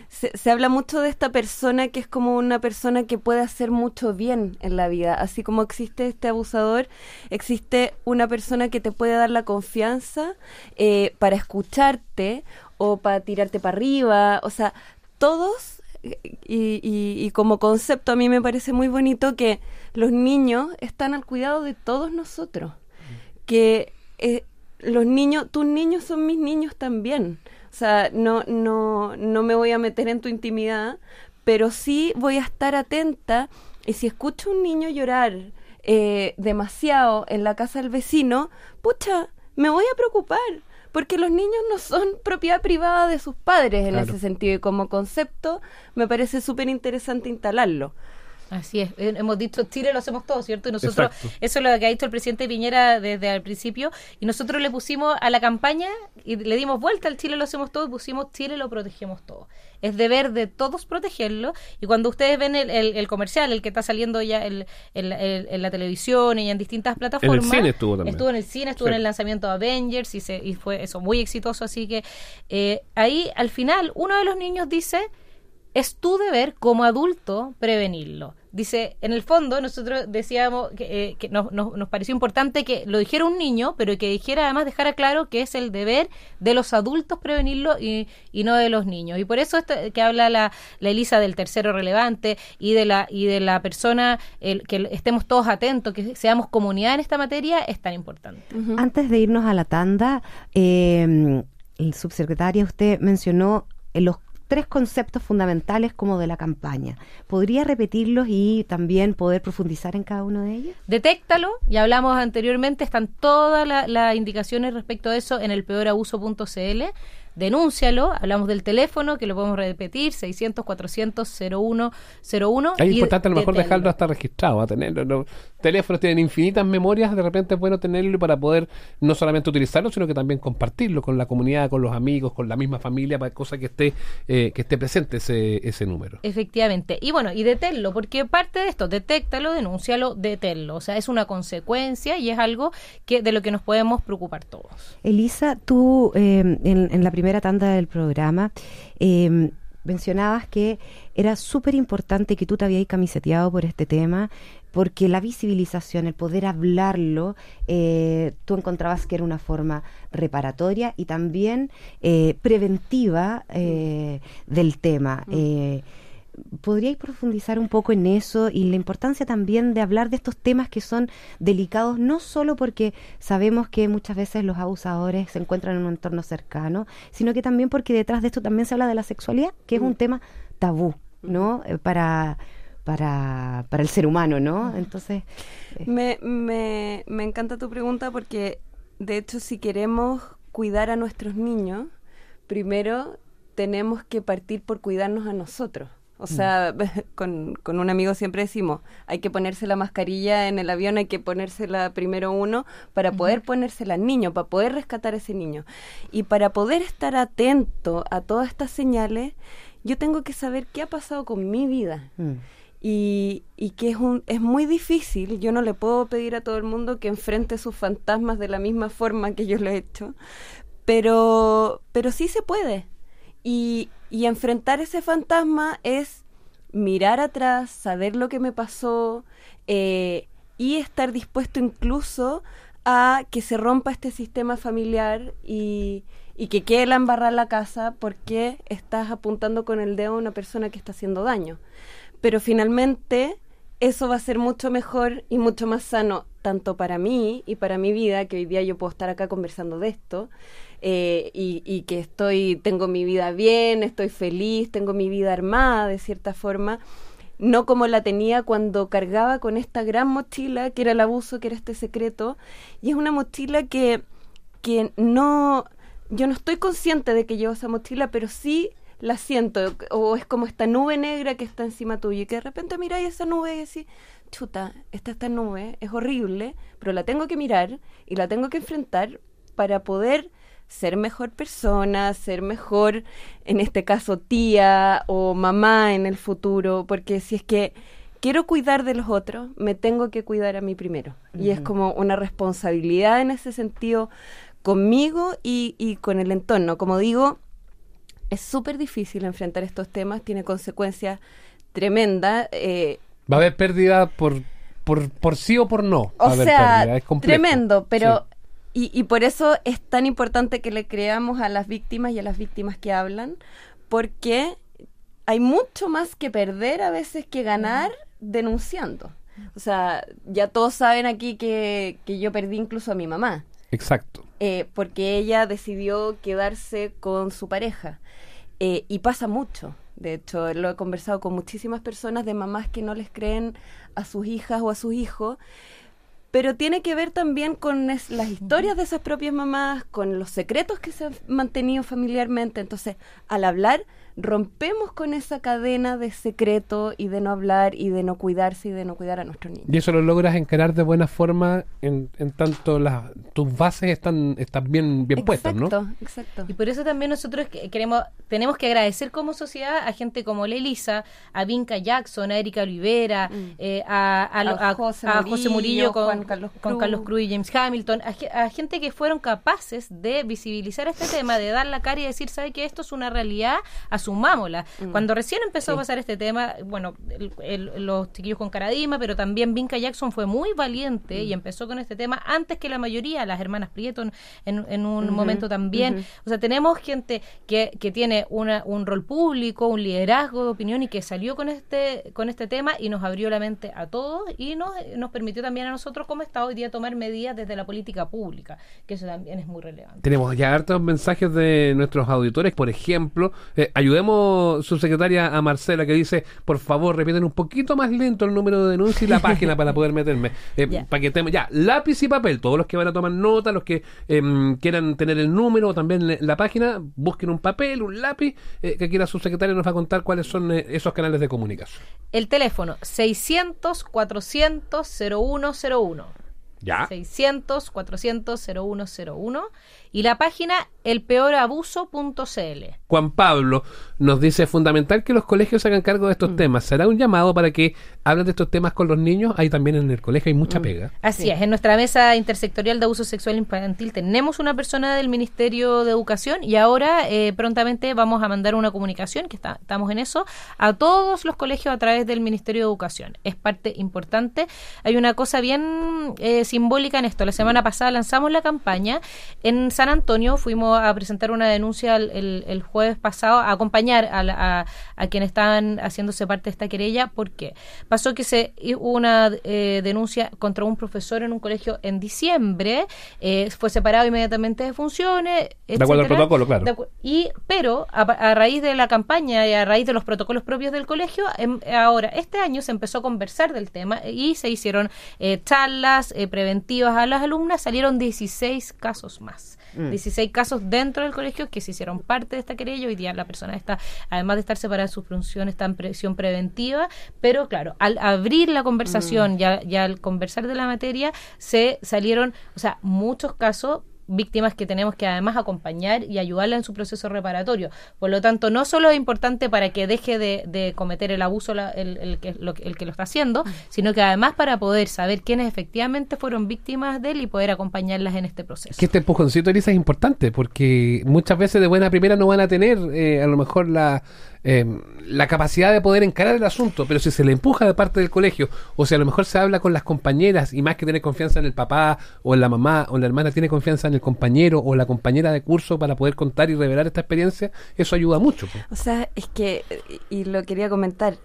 se, se habla mucho de esta persona que es como una persona que puede hacer mucho bien en la vida. Así como existe este abusador, existe una persona que te puede dar la confianza eh, para escucharte o para tirarte para arriba. O sea, todos, y, y, y como concepto a mí me parece muy bonito que los niños están al cuidado de todos nosotros. Que eh, los niños, tus niños son mis niños también. O sea, no, no, no me voy a meter en tu intimidad, pero sí voy a estar atenta, y si escucho a un niño llorar eh, demasiado en la casa del vecino, pucha, me voy a preocupar, porque los niños no son propiedad privada de sus padres en claro. ese sentido, y como concepto me parece súper interesante instalarlo. Así es, hemos dicho Chile lo hacemos todos, ¿cierto? Y nosotros, Exacto. eso es lo que ha dicho el presidente Piñera desde el principio, y nosotros le pusimos a la campaña y le dimos vuelta al Chile lo hacemos todos, y pusimos Chile lo protegemos todos. Es deber de todos protegerlo, y cuando ustedes ven el, el, el comercial, el que está saliendo ya el, el, el, en la televisión y en distintas plataformas. En el cine estuvo también. Estuvo en el cine, estuvo sí. en el lanzamiento de Avengers y, se, y fue eso muy exitoso, así que eh, ahí al final uno de los niños dice: es tu deber como adulto prevenirlo. Dice, en el fondo, nosotros decíamos que, eh, que nos, nos, nos pareció importante que lo dijera un niño, pero que dijera, además, dejara claro que es el deber de los adultos prevenirlo y, y no de los niños. Y por eso esto, que habla la, la Elisa del tercero relevante y de la y de la persona, el, que estemos todos atentos, que seamos comunidad en esta materia, es tan importante. Uh-huh. Antes de irnos a la tanda, eh, el subsecretaria, usted mencionó los tres conceptos fundamentales como de la campaña. ¿Podría repetirlos y también poder profundizar en cada uno de ellos? Detéctalo, ya hablamos anteriormente, están todas las la indicaciones respecto a eso en el peor abuso punto c l. Denúncialo, hablamos del teléfono, que lo podemos repetir, seiscientos, cuatrocientos, cero uno cero uno. Es importante a lo mejor dejarlo hasta registrado, a tenerlo. Los teléfonos tienen infinitas memorias, de repente es bueno tenerlo para poder no solamente utilizarlo, sino que también compartirlo con la comunidad, con los amigos, con la misma familia, para cosa que esté eh, que esté presente ese, ese número. Efectivamente. Y bueno, y deténlo, porque parte de esto, detéctalo, denúncialo, deténlo. O sea, es una consecuencia y es algo que de lo que nos podemos preocupar todos. Elisa, tú eh, en, en la primera primera tanda del programa, eh, mencionabas que era súper importante que tú te habías camiseteado por este tema, porque la visibilización, el poder hablarlo, eh, tú encontrabas que era una forma reparatoria y también eh, preventiva eh, del tema. Eh, ¿Podríais profundizar un poco en eso y la importancia también de hablar de estos temas que son delicados, no solo porque sabemos que muchas veces los abusadores se encuentran en un entorno cercano, sino que también porque detrás de esto también se habla de la sexualidad, que es un tema tabú, ¿no? Eh, para, para, para el ser humano, ¿no? Entonces... Eh. Me, me, me encanta tu pregunta porque, de hecho, si queremos cuidar a nuestros niños, primero tenemos que partir por cuidarnos a nosotros. O sea, con, con un amigo siempre decimos, hay que ponerse la mascarilla en el avión, hay que ponérsela primero uno para poder uh-huh. ponérsela al niño, para poder rescatar a ese niño. Y para poder estar atento a todas estas señales, yo tengo que saber qué ha pasado con mi vida. Uh-huh. Y, y que es, un, es muy difícil, yo no le puedo pedir a todo el mundo que enfrente sus fantasmas de la misma forma que yo lo he hecho, pero, pero sí se puede. Y, y enfrentar ese fantasma es mirar atrás, saber lo que me pasó eh, y estar dispuesto incluso a que se rompa este sistema familiar y, y que quede la embarrada en la casa porque estás apuntando con el dedo a una persona que está haciendo daño. Pero finalmente eso va a ser mucho mejor y mucho más sano, tanto para mí y para mi vida, que hoy día yo puedo estar acá conversando de esto, eh, y, y que estoy, tengo mi vida bien, estoy feliz, tengo mi vida armada de cierta forma, no como la tenía cuando cargaba con esta gran mochila, que era el abuso, que era este secreto, y es una mochila que, que no, yo no estoy consciente de que llevo esa mochila, pero sí la siento, o es como esta nube negra que está encima tuyo, y que de repente miráis esa nube y decís, chuta, esta, esta nube es horrible, pero la tengo que mirar y la tengo que enfrentar para poder ser mejor persona, ser mejor, en este caso, tía o mamá en el futuro, porque si es que quiero cuidar de los otros, me tengo que cuidar a mí primero. Uh-huh. Y es como una responsabilidad en ese sentido conmigo y, y con el entorno. Como digo, es súper difícil enfrentar estos temas, tiene consecuencias tremendas. Eh, Va a haber pérdida por, por, por sí o por no. O sea, pérdida. Es complejo. Tremendo, pero... Sí. Y, y por eso es tan importante que le creamos a las víctimas y a las víctimas que hablan, porque hay mucho más que perder a veces que ganar denunciando. O sea, ya todos saben aquí que, que yo perdí incluso a mi mamá. Exacto. Eh, porque ella decidió quedarse con su pareja. Eh, y pasa mucho. De hecho, lo he conversado con muchísimas personas de mamás que no les creen a sus hijas o a sus hijos. Pero tiene que ver también con es, las historias de esas propias mamás, con los secretos que se han mantenido familiarmente. Entonces, al hablar, rompemos con esa cadena de secreto y de no hablar y de no cuidarse y de no cuidar a nuestros niños. Y eso lo logras encarar de buena forma en, en tanto las tus bases están, están bien, bien puestas, ¿no? Exacto, exacto. Y por eso también nosotros que- queremos, tenemos que agradecer como sociedad a gente como la Elisa, a Vinca Jackson, a Erika Olivera, Mm. eh, a, a, lo- A a- José a José Murillo, Murillo, con, Juan Carlos con Cruz. Carlos Cruz y James Hamilton, a, ge- a gente que fueron capaces de visibilizar este tema, de dar la cara y decir, ¿sabe que esto es una realidad? Asumámosla. Mm. Cuando recién empezó Sí. a pasar este tema, bueno, el- el- los chiquillos con Caradima, pero también Vinca Jackson fue muy valiente Mm. y empezó con este tema antes que la mayoría, las hermanas Prieto en, en- en un Ujú, momento también. ujú. O sea, tenemos gente que, que tiene una, un rol público, un liderazgo de opinión y que salió con este con este tema y nos abrió la mente a todos y nos, nos permitió también a nosotros como Estado hoy día tomar medidas desde la política pública, que eso también es muy relevante. Tenemos ya hartos mensajes de nuestros auditores. Por ejemplo, eh, ayudemos, subsecretaria, a Marcela, que dice, por favor, repiten un poquito más lento el número de denuncia y la página para poder meterme. Eh, Ya. Para que temo, ya, lápiz y papel. Todos los que van a tomar nota, los que em, quieran tener el número o también le- la página, busquen un papel, un lápiz, eh, que aquí la subsecretaria nos va a contar cuáles son eh, esos canales de comunicación. El teléfono seiscientos, cuatrocientos, cero uno cero uno. Ya. seiscientos, cuatrocientos, cero uno cero uno y la página el peor abuso punto c l. Juan Pablo nos dice, fundamental que los colegios se hagan cargo de estos Mm. temas. ¿Será un llamado para que hablen de estos temas con los niños? Ahí también en el colegio hay Mm. mucha pega. Así Sí. es, en nuestra mesa intersectorial de abuso sexual infantil tenemos una persona del Ministerio de Educación y ahora eh, prontamente vamos a mandar una comunicación, que está, estamos en eso, a todos los colegios a través del Ministerio de Educación. Es parte importante. Hay una cosa bien eh, simbólica en esto. La semana pasada lanzamos la campaña. En San Antonio fuimos a presentar una denuncia el, el- el jueves pasado, a acompañar a, la- a, a quienes estaban haciéndose parte de esta querella. ¿Por qué? Pasó que se hubo una eh, denuncia contra un profesor en un colegio en diciembre, eh, fue separado inmediatamente de funciones, De acuerdo al etcétera. protocolo, claro. De acu- y pero a, a raíz de la campaña y a raíz de los protocolos propios del colegio, em, ahora este año se empezó a conversar del tema y se hicieron eh, charlas eh, preventivas a las alumnas, salieron dieciséis casos más. Mm. dieciséis casos dentro del colegio que se hicieron parte de esta querella. Hoy día la persona está, además de estar separada de sus funciones, está en prisión preventiva, pero claro, al abrir la conversación, ya, ya al conversar de la materia, se salieron, o sea, muchos casos, víctimas que tenemos que además acompañar y ayudarla en su proceso reparatorio. Por lo tanto, no solo es importante para que deje de, de cometer el abuso la- el, el que, lo, el que lo está haciendo, sino que además para poder saber quiénes efectivamente fueron víctimas de él y poder acompañarlas en este proceso. Que este empujoncito, Elisa, es importante porque muchas veces de buena primera no van a tener eh, a lo mejor la eh, la capacidad de poder encarar el asunto, pero si se le empuja de parte del colegio o si a lo mejor se habla con las compañeras y más que tener confianza en el papá o en la mamá o en la hermana tiene confianza en el compañero o la compañera de curso para poder contar y revelar esta experiencia, eso ayuda mucho, po. O sea, es que, y lo quería comentar,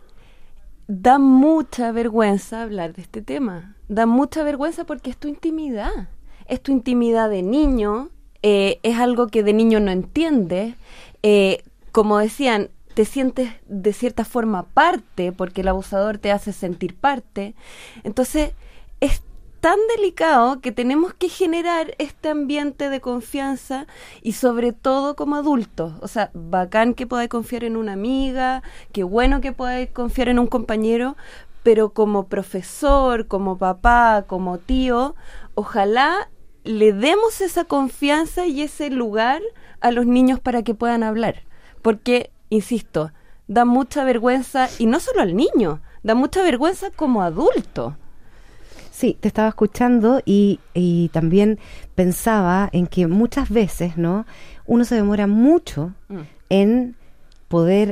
da mucha vergüenza hablar de este tema. Da mucha vergüenza porque es tu intimidad. Es tu intimidad de niño, eh, es algo que de niño no entiendes. Eh, como decían, te sientes de cierta forma parte porque el abusador te hace sentir parte. Entonces, es tan delicado que tenemos que generar este ambiente de confianza y sobre todo como adultos. O sea, bacán que podáis confiar en una amiga, qué bueno que podáis confiar en un compañero, pero como profesor, como papá, como tío, ojalá le demos esa confianza y ese lugar a los niños para que puedan hablar. Porque, insisto, da mucha vergüenza, y no solo al niño, da mucha vergüenza como adulto. Sí, te estaba escuchando y, y también pensaba en que muchas veces, ¿no? Uno se demora mucho Mm. en poder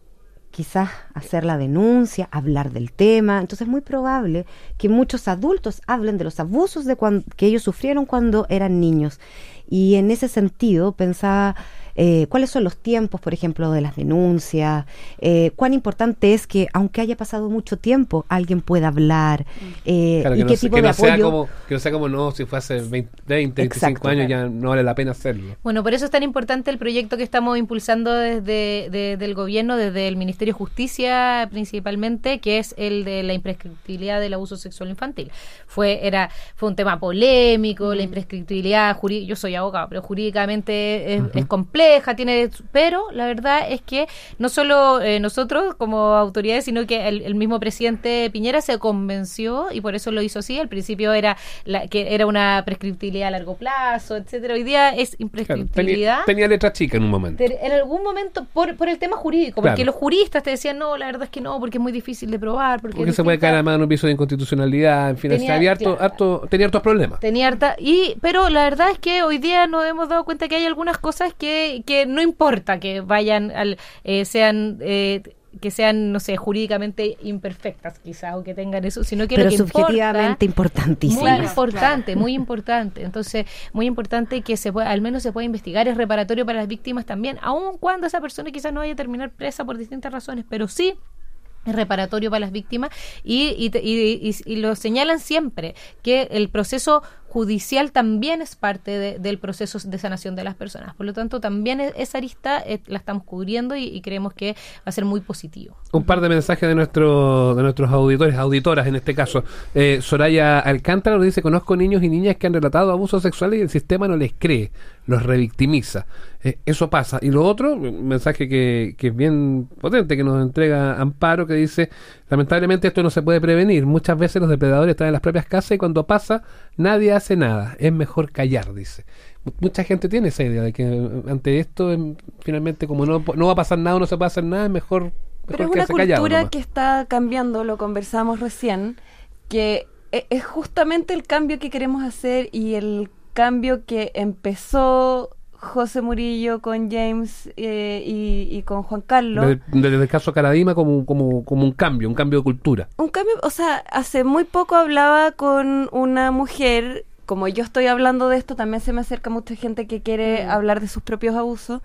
quizás hacer la denuncia, hablar del tema. Entonces es muy probable que muchos adultos hablen de los abusos de cuan, que ellos sufrieron cuando eran niños. Y en ese sentido pensaba eh, cuáles son los tiempos, por ejemplo, de las denuncias, eh, cuán importante es que, aunque haya pasado mucho tiempo, alguien pueda hablar, eh, claro, y que qué no, tipo que de no sea apoyo. como, que no sea como no, si fue hace veinte, veinticinco Exacto, años claro. ya no vale la pena hacerlo. Bueno, por eso es tan importante el proyecto que estamos impulsando desde de, del gobierno, desde el Ministerio de Justicia principalmente, que es el de la imprescriptibilidad del abuso sexual infantil. Fue era fue un tema polémico, mm. la imprescriptibilidad jurídica, yo soy abogado, pero jurídicamente es, uh-huh. es compleja, tiene, pero la verdad es que no solo eh, nosotros como autoridades, sino que el, el mismo presidente Piñera se convenció y por eso lo hizo así. Al principio era la, que era una prescriptibilidad a largo plazo, etcétera. Hoy día es imprescriptibilidad. Claro, tenía, tenía letra chica en un momento. En algún momento por, por el tema jurídico, claro. porque los juristas te decían no, la verdad es que no, porque es muy difícil de probar, porque, porque se puede caer además en un piso de inconstitucionalidad, en fin, tenía, había harto, claro. harto, tenía hartos problemas. Tenía harta, y pero la verdad es que hoy día nos hemos dado cuenta que hay algunas cosas que, que no importa que vayan al eh, sean eh, que sean, no sé, jurídicamente imperfectas quizás, o que tengan eso, sino que pero lo que subjetivamente importa, importantísimo. Muy importante, claro. muy importante. Entonces, muy importante que se pueda, al menos se pueda investigar, es reparatorio para las víctimas también, aun cuando esa persona quizás no vaya a terminar presa por distintas razones, pero sí es reparatorio para las víctimas y, y, y, y, y lo señalan siempre, que el proceso judicial también es parte de, del proceso de sanación de las personas. Por lo tanto, también esa arista eh, la estamos cubriendo y, y creemos que va a ser muy positivo. Un par de mensajes de, nuestro, de nuestros auditores, auditoras en este caso. Eh, Soraya Alcántara nos dice: conozco niños y niñas que han relatado abusos sexuales y el sistema no les cree, los revictimiza. Eh, eso pasa. Y lo otro, un mensaje que, que es bien potente, que nos entrega Amparo, que dice: lamentablemente esto no se puede prevenir. Muchas veces los depredadores están en las propias casas y cuando pasa, nadie hace nada, es mejor callar, dice. Mucha gente tiene esa idea de que ante esto, finalmente, como no, no va a pasar nada, no se puede hacer nada, es mejor, mejor pero es una cultura callado, que está cambiando, lo conversamos recién, que es justamente el cambio que queremos hacer y el cambio que empezó José Murillo con James eh, y, y con Juan Carlos. Desde, desde el caso Caradima como, como, como un cambio, un cambio de cultura. Un cambio, o sea, hace muy poco hablaba con una mujer, como yo estoy hablando de esto, también se me acerca mucha gente que quiere mm. hablar de sus propios abusos,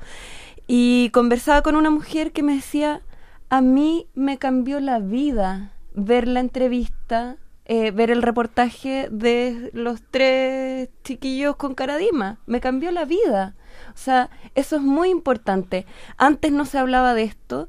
y conversaba con una mujer que me decía: a mí me cambió la vida ver la entrevista, Eh, ver el reportaje de los tres chiquillos con Caradima, me cambió la vida. O sea, eso es muy importante. Antes no se hablaba de esto,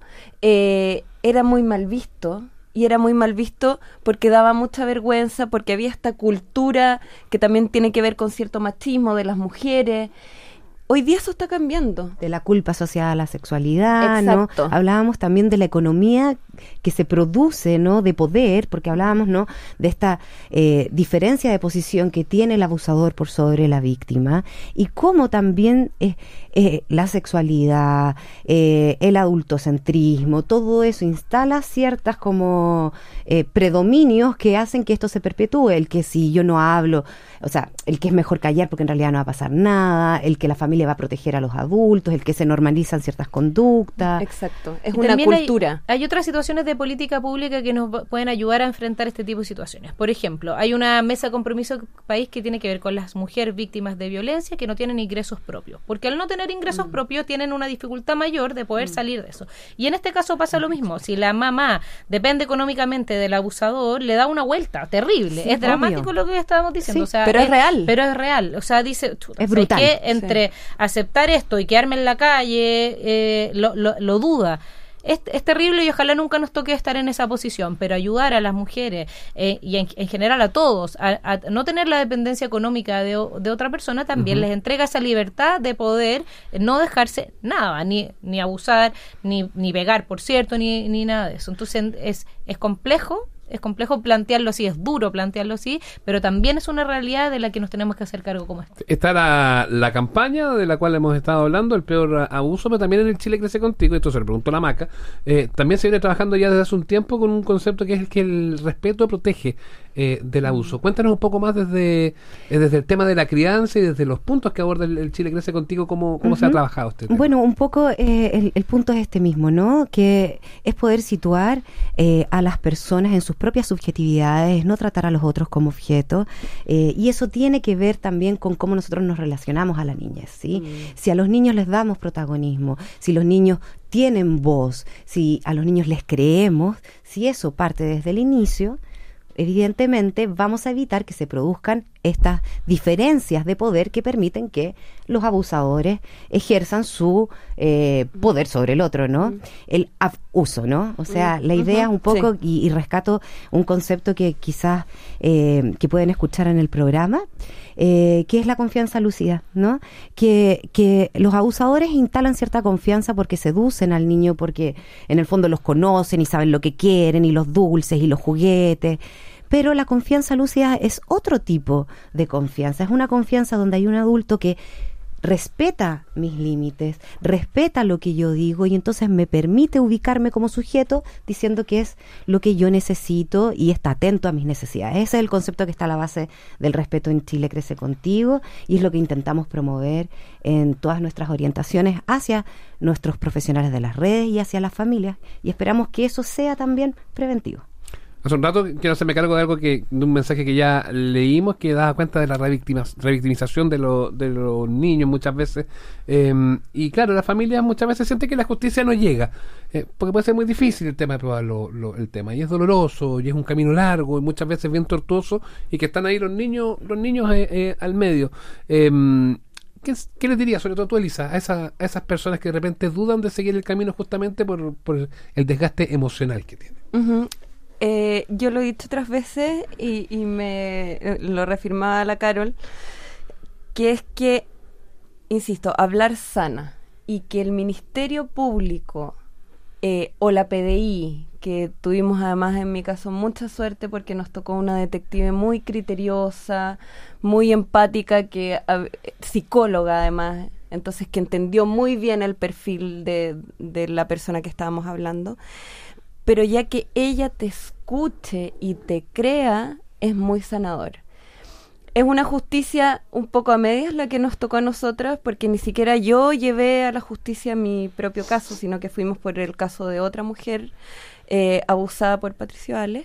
eh, era muy mal visto, y era muy mal visto porque daba mucha vergüenza, porque había esta cultura que también tiene que ver con cierto machismo de las mujeres. Hoy día eso está cambiando. De la culpa asociada a la sexualidad, exacto. ¿no? Hablábamos también de la economía que se produce, ¿no? De poder, porque hablábamos, ¿no? De esta eh, diferencia de posición que tiene el abusador por sobre la víctima, y cómo también eh, eh, la sexualidad, eh, el adultocentrismo, todo eso instala ciertas como eh, predominios que hacen que esto se perpetúe. El que si yo no hablo, o sea, el que es mejor callar porque en realidad no va a pasar nada, el que la familia va a proteger a los adultos, el que se normalizan ciertas conductas. Exacto, es y una cultura. Hay, hay otras situaciones de política pública que nos pueden ayudar a enfrentar este tipo de situaciones. Por ejemplo, hay una mesa de compromiso país que tiene que ver con las mujeres víctimas de violencia que no tienen ingresos propios, porque al no tener ingresos mm. propios tienen una dificultad mayor de poder mm. salir de eso. Y en este caso pasa lo mismo. Si la mamá depende económicamente del abusador, le da una vuelta terrible. Sí, es obvio. Dramático lo que estábamos diciendo. Sí, o sea, pero es, es real. Pero es real. O sea, dice, es brutal. Que entre sí. aceptar esto y quedarme en la calle, eh, lo, lo, lo duda. Es, es terrible y ojalá nunca nos toque estar en esa posición, pero ayudar a las mujeres eh, y en, en general a todos a, a no tener la dependencia económica de, de otra persona también uh-huh. les entrega esa libertad de poder no dejarse nada, ni, ni abusar, ni, ni pegar, por cierto, ni, ni nada de eso. Entonces es, es complejo. Es complejo plantearlo así, es duro plantearlo así, pero también es una realidad de la que nos tenemos que hacer cargo como esta. Está la, la campaña de la cual hemos estado hablando, el peor abuso, pero también en el Chile Crece Contigo, esto se lo preguntó la Maca, eh, también se viene trabajando ya desde hace un tiempo con un concepto que es el que el respeto protege. eh, del abuso. Cuéntanos un poco más desde, eh, desde el tema de la crianza y desde los puntos que aborda el, el Chile Crece Contigo, cómo, cómo uh-huh. se ha trabajado este tema. Bueno, un poco eh, el, el punto es este mismo, ¿no? Que es poder situar eh, a las personas en sus propias subjetividades, no tratar a los otros como objetos, eh, y eso tiene que ver también con cómo nosotros nos relacionamos a la niñez, ¿sí? Mm. Si a los niños les damos protagonismo, si los niños tienen voz, si a los niños les creemos, si eso parte desde el inicio, evidentemente vamos a evitar que se produzcan estas diferencias de poder que permiten que los abusadores ejerzan su eh, poder sobre el otro, ¿no? El abuso, ¿no? O sea, la idea uh-huh, un poco, sí. y, y rescato un concepto que quizás eh, que pueden escuchar en el programa, eh, que es la confianza lúcida, ¿no? Que, que los abusadores instalan cierta confianza porque seducen al niño, porque en el fondo los conocen y saben lo que quieren, y los dulces y los juguetes. Pero la confianza lúcida es otro tipo de confianza. Es una confianza donde hay un adulto que respeta mis límites, respeta lo que yo digo y entonces me permite ubicarme como sujeto diciendo que es lo que yo necesito y está atento a mis necesidades. Ese es el concepto que está a la base del respeto en Chile Crece Contigo y es lo que intentamos promover en todas nuestras orientaciones hacia nuestros profesionales de las redes y hacia las familias, y esperamos que eso sea también preventivo. Hace un rato quiero hacerme cargo de algo que, de un mensaje que ya leímos, que daba cuenta de la revictima, revictimización de, lo, de los niños muchas veces. Eh, y claro, la familia muchas veces siente que la justicia no llega, eh, porque puede ser muy difícil el tema de probar lo, lo, el tema. Y es doloroso, y es un camino largo, y muchas veces bien tortuoso, y que están ahí los niños los niños eh, eh, al medio. Eh, ¿Qué, ¿Qué les diría, sobre todo tú, Elisa, a, esa, a esas personas que de repente dudan de seguir el camino justamente por, por el desgaste emocional que tienen? Uh-huh. Eh, yo lo he dicho otras veces y, y me eh, lo reafirmaba la Carol, que es que, insisto, hablar sana y que el Ministerio Público eh, o la P D I, que tuvimos además en mi caso mucha suerte porque nos tocó una detective muy criteriosa, muy empática, que a, psicóloga además, entonces que entendió muy bien el perfil de, de la persona que estábamos hablando. Pero ya que ella te escuche y te crea, es muy sanador. Es una justicia un poco a medias la que nos tocó a nosotras, porque ni siquiera yo llevé a la justicia mi propio caso, sino que fuimos por el caso de otra mujer eh, abusada por Patricio Ales.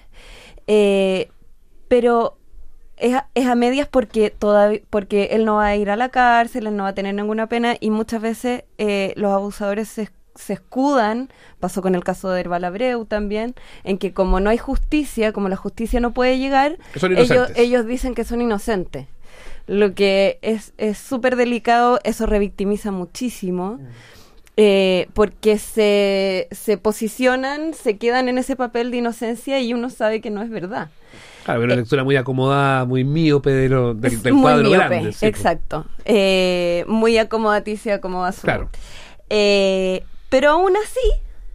Eh, pero es a, es a medias porque, todavía, porque él no va a ir a la cárcel, él no va a tener ninguna pena, y muchas veces eh, los abusadores se se escudan, pasó con el caso de Herbal Abreu también, en que como no hay justicia, como la justicia no puede llegar, ellos, ellos dicen que son inocentes. Lo que es es súper delicado, eso revictimiza muchísimo, mm. eh, porque se, se posicionan, se quedan en ese papel de inocencia y uno sabe que no es verdad. Claro, pero una eh, lectura muy acomodada, muy míope de lo, del, del cuadro miope, grande. Sí, exacto. Eh, muy acomodaticia como azul. Claro. Eh, Pero aún así,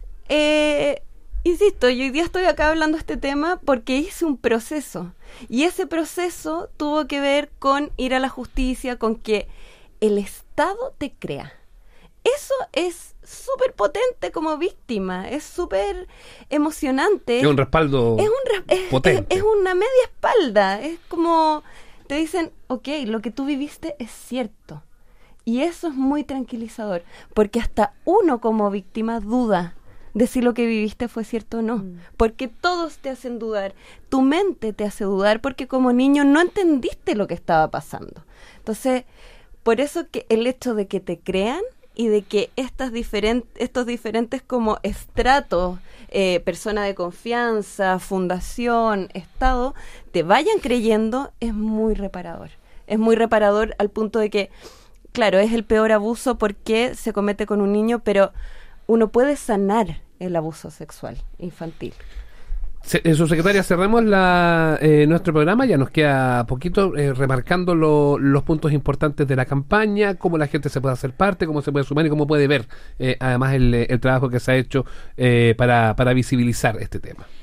eh, insisto, yo hoy día estoy acá hablando de este tema porque hice un proceso. Y ese proceso tuvo que ver con ir a la justicia, con que el Estado te crea. Eso es súper potente como víctima, es súper emocionante. Es un respaldo es un, es, potente. Es, es una media espalda, es como te dicen, ok, lo que tú viviste es cierto. Y eso es muy tranquilizador, porque hasta uno como víctima duda de si lo que viviste fue cierto o no, mm. porque todos te hacen dudar, tu mente te hace dudar, porque como niño no entendiste lo que estaba pasando. Entonces, por eso que el hecho de que te crean y de que estas diferent, estos diferentes como estratos, eh, persona de confianza, fundación, Estado, te vayan creyendo, es muy reparador. Es muy reparador al punto de que claro, es el peor abuso porque se comete con un niño, pero uno puede sanar el abuso sexual infantil. Se, subsecretaria, cerremos la, eh, nuestro programa, ya nos queda poquito, eh, remarcando lo, los puntos importantes de la campaña, cómo la gente se puede hacer parte, cómo se puede sumar y cómo puede ver eh, además el, el trabajo que se ha hecho eh, para, para visibilizar este tema.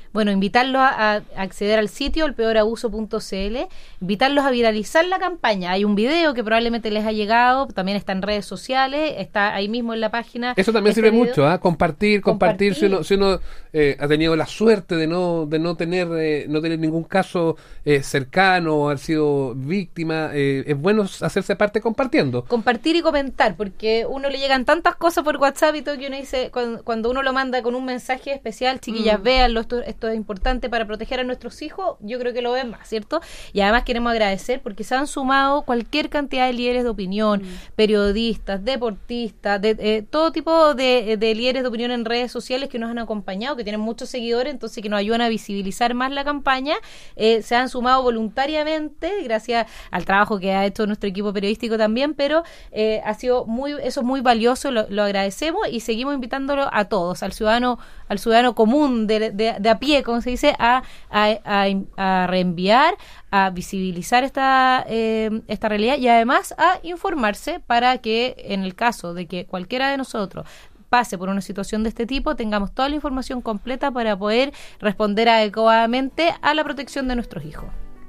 Bueno, invitarlos a, a acceder al sitio el peor abuso punto c l, invitarlos a viralizar la campaña. Hay un video que probablemente les ha llegado, también está en redes sociales, está ahí mismo en la página. Eso también este sirve video. mucho, ¿eh? compartir, compartir, Compartir. si uno, si uno eh, ha tenido la suerte de no de no tener eh, no tener ningún caso eh, cercano o haber sido víctima, eh, es bueno hacerse parte compartiendo. Compartir y comentar, porque uno le llegan tantas cosas por WhatsApp y todo que uno dice, cuando, cuando uno lo manda con un mensaje especial, chiquillas, Mm. véanlo, esto, esto es importante para proteger a nuestros hijos, yo creo que lo ven más, ¿cierto? Y además queremos agradecer porque se han sumado cualquier cantidad de líderes de opinión, Mm. periodistas, deportistas, de, eh, todo tipo de, de líderes de opinión en redes sociales que nos han acompañado, que tienen muchos seguidores, entonces que nos ayudan a visibilizar más la campaña. Eh, se han sumado voluntariamente, gracias al trabajo que ha hecho nuestro equipo periodístico también, pero eh, ha sido muy, eso es muy valioso, lo, lo agradecemos y seguimos invitándolo a todos, al ciudadano, al ciudadano común de, de, de a pie, como se dice, a, a, a, a reenviar, a visibilizar esta, eh, esta realidad y además a informarse para que en el caso de que cualquiera de nosotros pase por una situación de este tipo, tengamos toda la información completa para poder responder adecuadamente a la protección de nuestros hijos.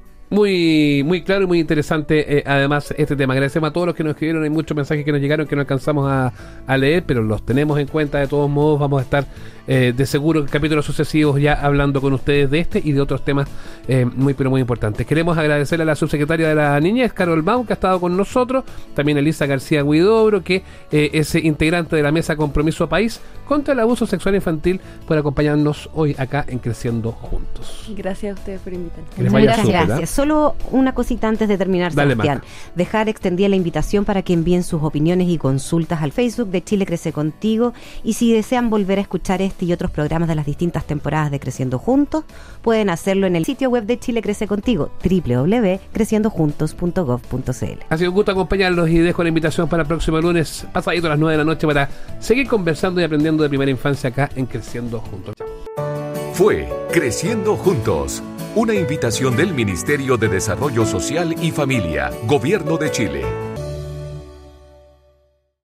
Muy muy claro y muy interesante eh, además este tema. Agradecemos a todos los que nos escribieron, hay muchos mensajes que nos llegaron que no alcanzamos a, a leer, pero los tenemos en cuenta de todos modos. Vamos a estar eh, de seguro en capítulos sucesivos ya hablando con ustedes de este y de otros temas eh, muy pero muy importantes. Queremos agradecer a la subsecretaria de la Niñez, Carol Baum, que ha estado con nosotros, también a Elisa García Huidobro, que eh, es integrante de la mesa Compromiso País contra el abuso sexual infantil, por acompañarnos hoy acá en Creciendo Juntos. Gracias a ustedes por invitarme. Que les vaya Muchas súper, ¿eh? gracias. Solo una cosita antes de terminar, Dale, Sebastián. Maca. Dejar extendida la invitación para que envíen sus opiniones y consultas al Facebook de Chile Crece Contigo, y si desean volver a escuchar este y otros programas de las distintas temporadas de Creciendo Juntos, pueden hacerlo en el sitio web de Chile Crece Contigo, doble u doble u doble u punto creciendo juntos punto gov punto c l. Ha sido un gusto acompañarlos y dejo la invitación para el próximo lunes, pasadito a las nueve de la noche, para seguir conversando y aprendiendo de primera infancia acá en Creciendo Juntos. Chao. Fue Creciendo Juntos, una invitación del Ministerio de Desarrollo Social y Familia, Gobierno de Chile.